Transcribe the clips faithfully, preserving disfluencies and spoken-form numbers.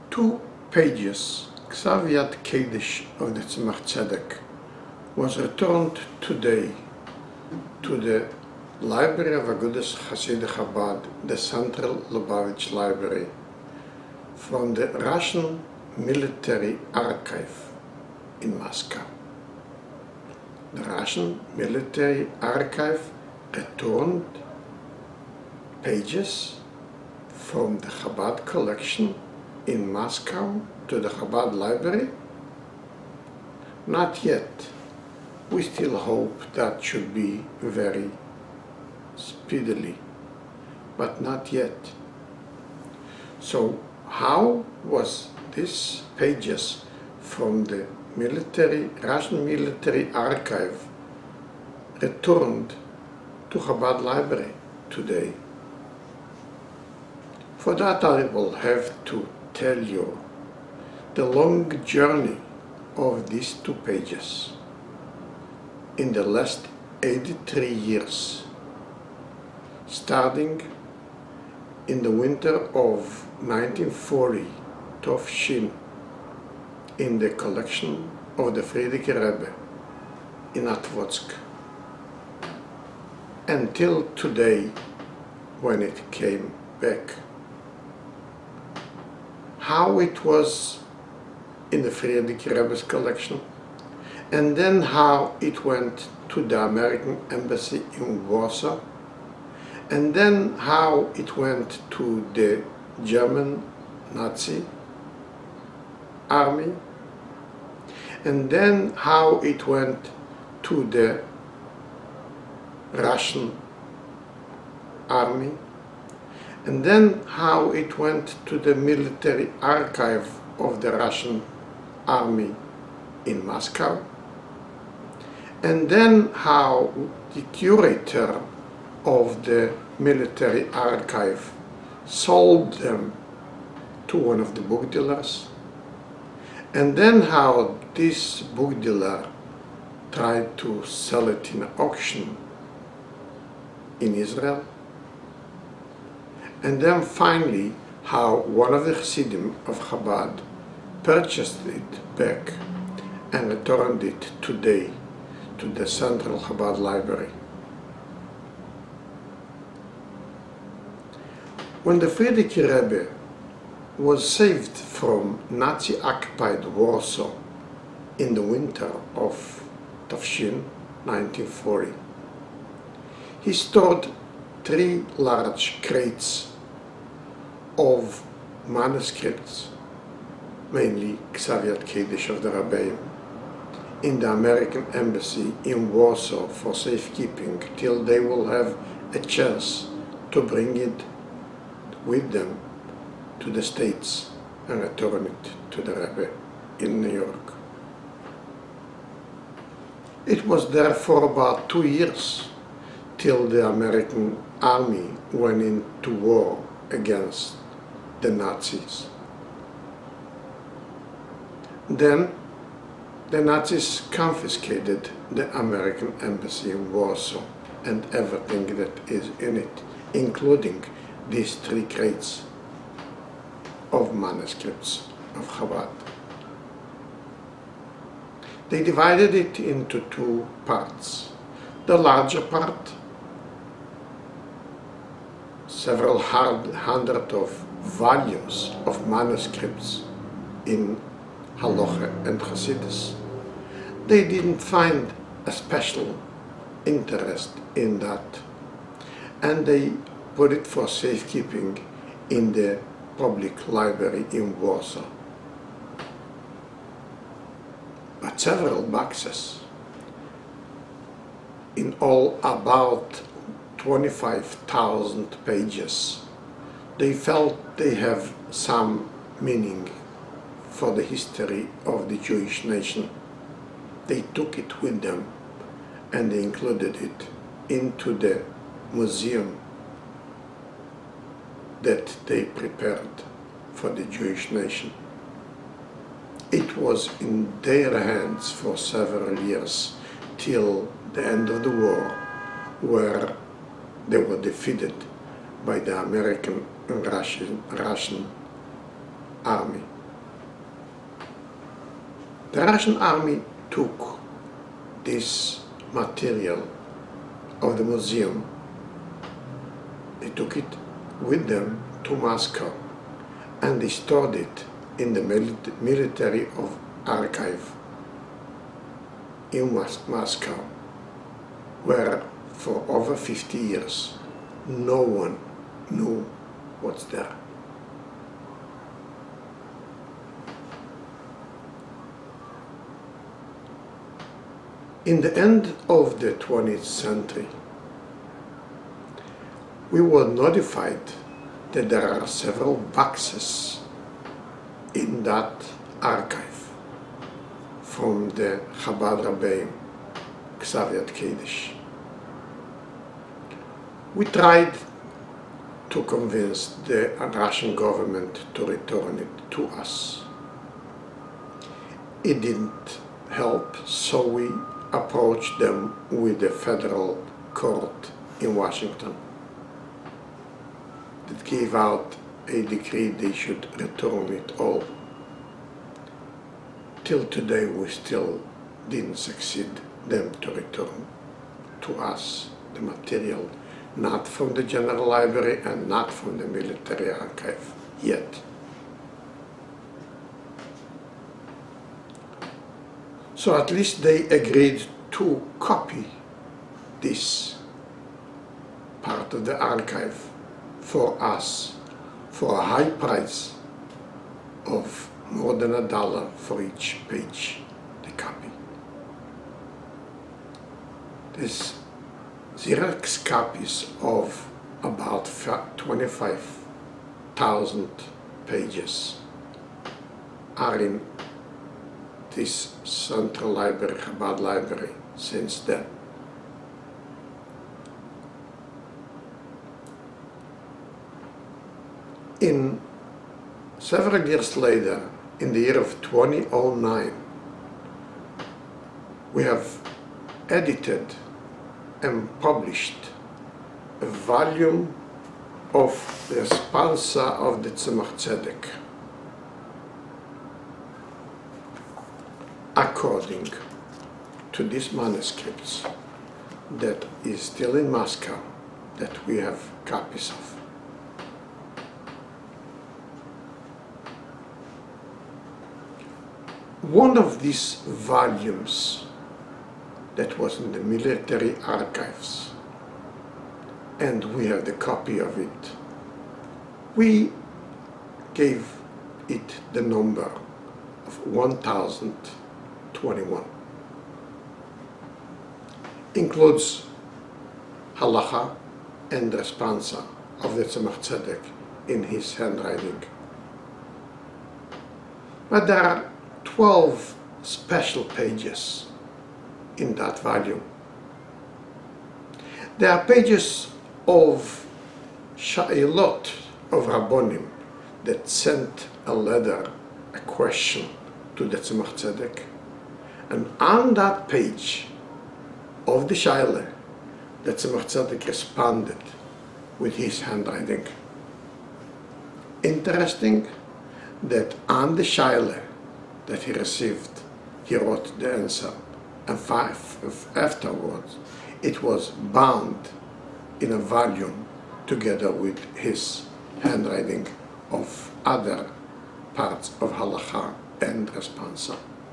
two pages, Ksaviat Kodesh of the Tzemach Tzedek, was returned today to the Library of Agudas Hasid Chabad, the Central Lubavitch Library, from the Russian Military Archive in Moscow. The Russian Military Archive returned pages from the Chabad collection in Moscow to the Chabad Library? Not yet. We still hope that should be very speedily, but not yet. So how was these pages from the military, Russian Military Archive returned to Chabad Library today? For that I will have to tell you the long journey of these two pages in the last eighty-three years, starting in the winter of nineteen forty, Tovshin, in the collection of the Frierdiker Rebbe in Otwock, until today when it came back. How it was in the Frierdiker Rebbe's collection, and then how it went to the American Embassy in Warsaw, and then how it went to the German Nazi army, and then how it went to the Russian army, and then how it went to the military archive of the Russian army in Moscow, and then how the curator of the military archive sold them to one of the book dealers, and then how this book dealer tried to sell it in auction in Israel, and then finally how one of the Chassidim of Chabad purchased it back and returned it today to the Central Chabad Library. When the Frierdiker Rebbe was saved from Nazi-occupied Warsaw in the winter of Tovshin nineteen forty, he stored three large crates of manuscripts, mainly Ksaviat Kodesh of the Rebbeim, in the American Embassy in Warsaw for safekeeping till they will have a chance to bring it with them to the States and return it to the Rebbe in New York. It was there for about two years till the American army went into war against the Nazis. Then the Nazis confiscated the American embassy in Warsaw and everything that is in it, including these three crates of manuscripts of Chabad. They divided it into two parts. The larger part, several hundred of volumes of manuscripts in Halacha and Chassidus, they didn't find a special interest in that, and they put it for safekeeping in the public library in Warsaw. But several boxes, in all about twenty-five thousand pages, they felt they have some meaning for the history of the Jewish nation. They took it with them and they included it into the museum that they prepared for the Jewish nation. It was in their hands for several years till the end of the war, where they were defeated by the American and Russian, Russian army. The Russian army took this material of the museum, they took it with them to Moscow, and they stored it in the military of archive in Moscow, where for over fifty years no one knew what's there. In the end of the twentieth century, we were notified that there are several boxes in that archive from the Chabad Rebbeim, Ksav Yad Kodesh. We tried to convince the Russian government to return it to us. It didn't help, so we approached them with the federal court in Washington that gave out a decree they should return it all. Till today we still didn't succeed them to return to us the material, not from the General Library and not from the military archive yet. So at least they agreed to copy this part of the archive for us for a high price of more than a dollar for each page they copy. These Xerox copies of about twenty-five thousand pages are in this Central Library, Chabad Library, since then. In several years later, in the year of twenty oh nine, we have edited and published a volume of the Responsa of the Tzemach Tzedek, according to these manuscripts that is still in Moscow, that we have copies of. One of these volumes that was in the military archives, and we have the copy of it, we gave it the number of one thousand twenty-one. Includes halacha and responsa of the Tzemach Tzedek in his handwriting. But there are twelve special pages in that volume. There are pages of Sha'ilot of Rabbonim that sent a letter, a question to the Tzemach Tzedek, and on that page of the Shaila, the Tzemach Tzedek responded with his handwriting. Interesting that on the Shaila that he received, he wrote the answer, and five afterwards it was bound in a volume together with his handwriting of other parts of halacha and responsa.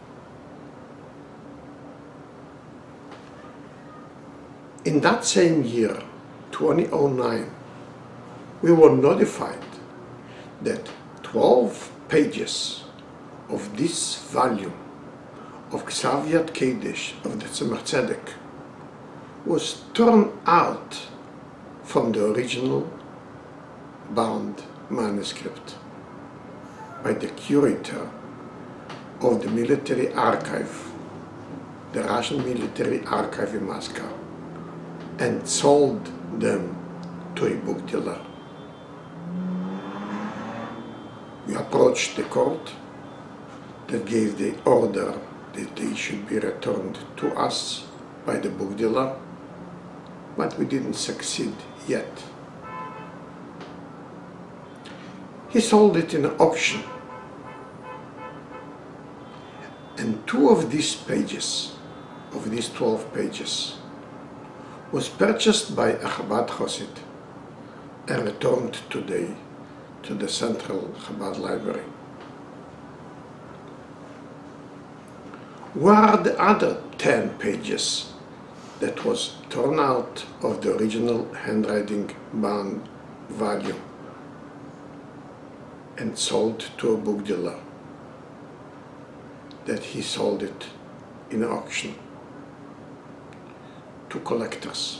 In that same year, twenty oh nine, we were notified that twelve pages of this volume of Ksav Yad Kodesh of the Tzemach Tzedek was torn out from the original bound manuscript by the curator of the military archive, the Russian military archive in Moscow, and sold them to a book dealer. We approached the court that gave the order that they should be returned to us by the book dealer, but we didn't succeed yet. He sold it in an auction, and Two of these pages, of these twelve pages, was purchased by a Chabad Chosid and returned today to the Central Chabad Library. Where are the other ten pages that was torn out of the original handwriting bound volume and sold to a book dealer, that he sold it in an auction to collectors?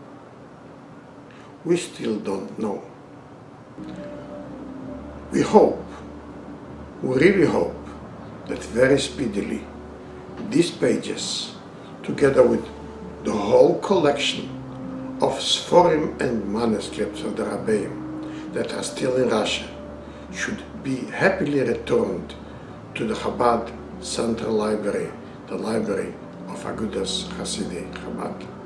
We still don't know. We hope, we really hope, that very speedily these pages, together with the whole collection of Sforim and manuscripts of the Rabbeim that are still in Russia, should be happily returned to the Chabad Central Library, the library of Agudas Hasidei Chabad.